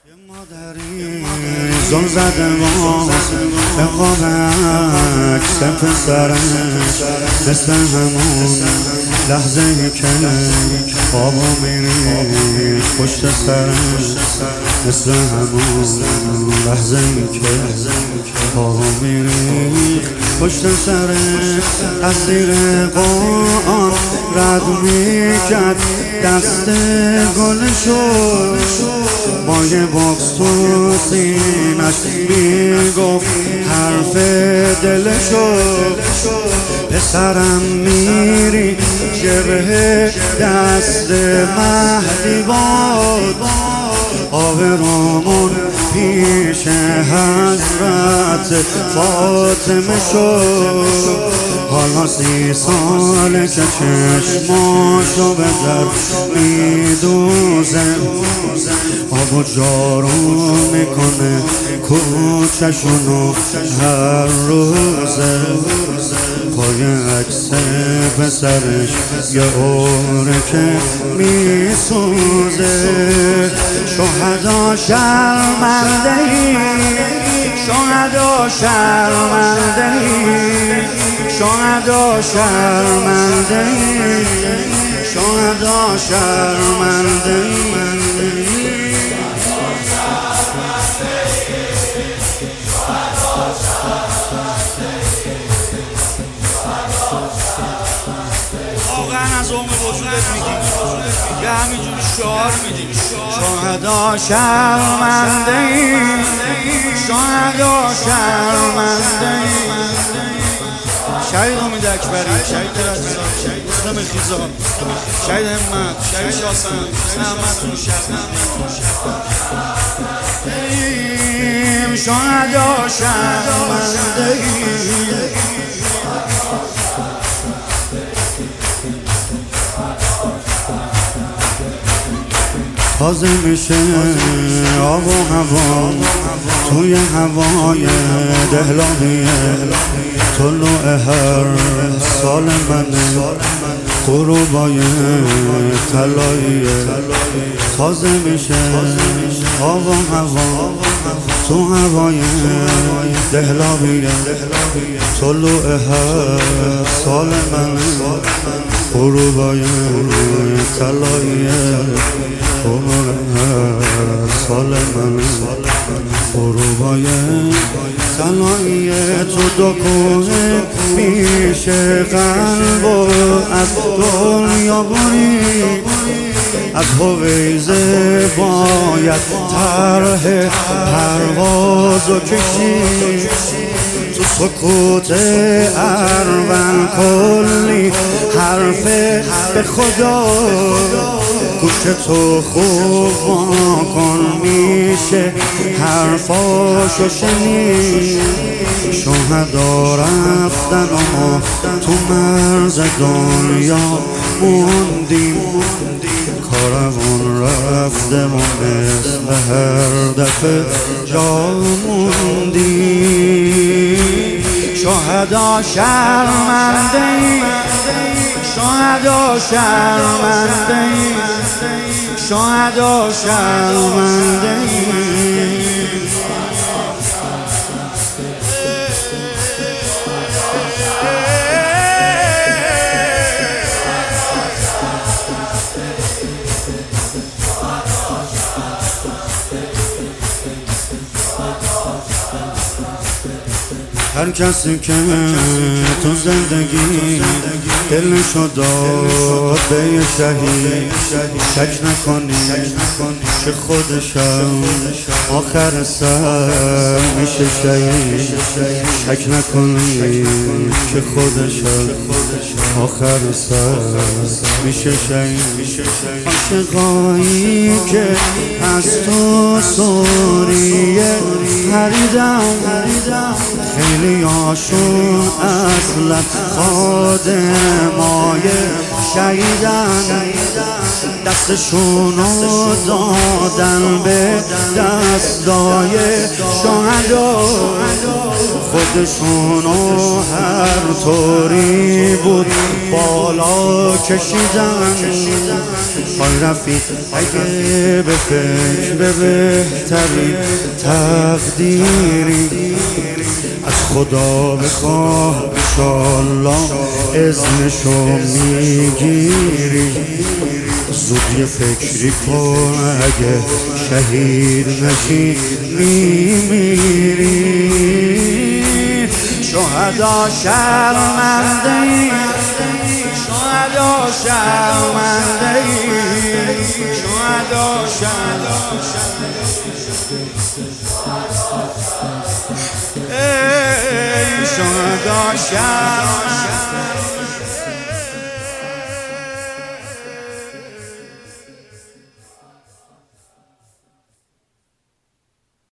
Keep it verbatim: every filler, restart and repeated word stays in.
یه مادری زل زده باز به قاب عکس پسرش، مثل همون لحظه که خوابو میری پشت سرش، مثل همون لحظه که خوابو میری پشت سرش. از زیر قرآن رد میکرد دست گلشو، با یه باکس تو سینش میگفت حرف دلشو. پسرم میری جبهه دست مهدی باد، آبرومون پیش حضرت فاطمه شد. حالا سی ساله که چشماشو به در میدوزه، آب و جارو میکنه کوچشونو هر روزه. پای عکس پسرش یه عمره که میسوزه. شهدا شرمنده ای، شهدا شرمنده ای، شهدا شرمنده ای، شهدا شرمنده ای. واقعا از عمق وجودت میگیم، یه همینجوری شعار میدیم. شهدا شرمنده ای، شهدا شرمنده ای. شهید امید اکبری، شهید رضا، شهید اسلام خیزان، شهید همت، شهید قاسم، احمد ایم. شهدا شرمنده ای. تازه میشه آب و هوا توی هوای دهلابیه. طلوع هر سال منه غروبای طلاییه. تازه میشه آب و هوا تو هوای دهلابیه. طلوع هر سال منه غروبای طلاییه. طلوع هر سال منه غروبای طلاییه. تو دو کوه میشه قلب و از دنیا بری. از هویزه باید طرح پروازو کشی. تو سکوت اروان کلی حرف به خدا. گوش تو خوب کن میشه حرفاشو شنید. شهدا رفتن و ما تو مرز دنیا موندیم. کاروان رفته و مثل هر دفعه جا موندیم. شهدا شرمنده ای، شهدا شرمنده ای، شهدا شرمنده ای. هر کسی که تو زندگی دلشو داد به یه شهید، شک نکنی که خودشم آخر سر میشه شهید. شک نکنی که خودشم آخر سر میشه شهید. عاشقایی که از تو سوریه پریدن، خیلی هاشون اصلا خادمای شهیدن. دستشونو دادن به دستای شهدا. خودشونو هر طوری بود بالا کشیدن. آی رفیق اگه به فکر بهترین تقدیری از خدا بخواه انشالله اذنشو میگیری. زود یه فکری کن اگه شهید نشی میمیری. شهدا شرمنده ای، شهدا شرمنده ای، شهدا شرمنده ای، شهدا شرمنده